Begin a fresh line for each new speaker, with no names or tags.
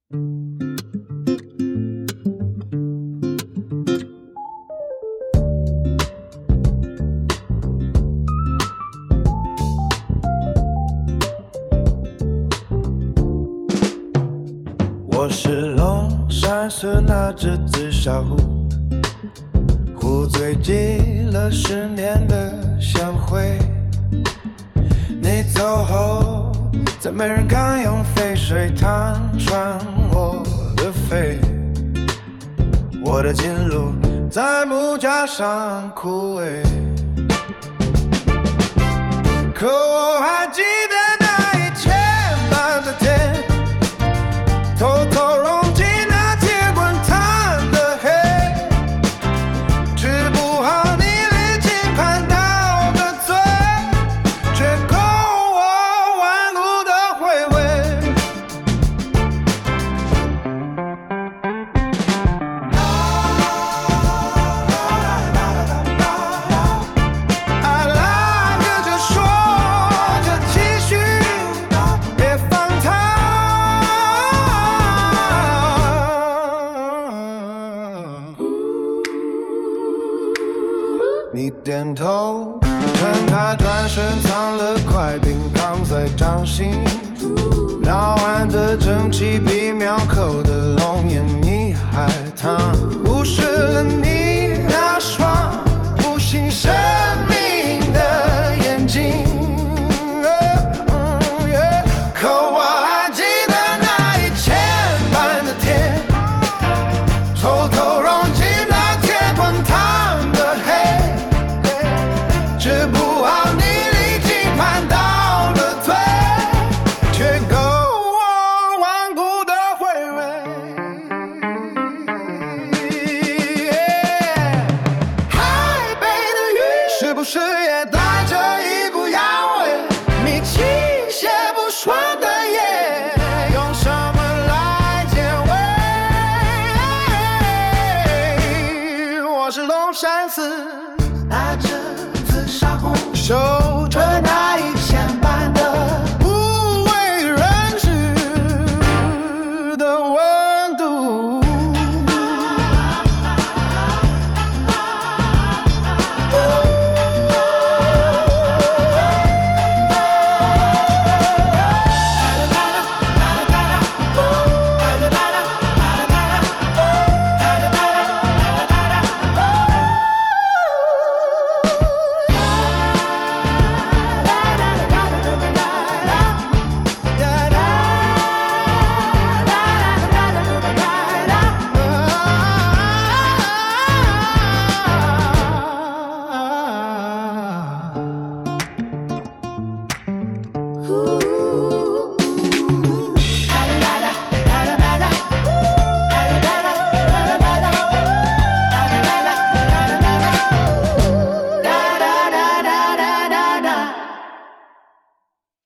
我是龙山寺那只紫砂壶，壶堆积了10年的香灰。你走后，再没人敢用沸水烫穿我的肺。我的近路在木架上枯萎，可我还记得那一天蓝的天，偷偷融进那铁棍烫的黑，治不好你离经叛道的罪，却扣我顽固的回味。I like 着说着继续，别放他。你点头，趁他转身藏了块冰扛在掌心，绕完的整齐比秒扣的龙眼，你还烫。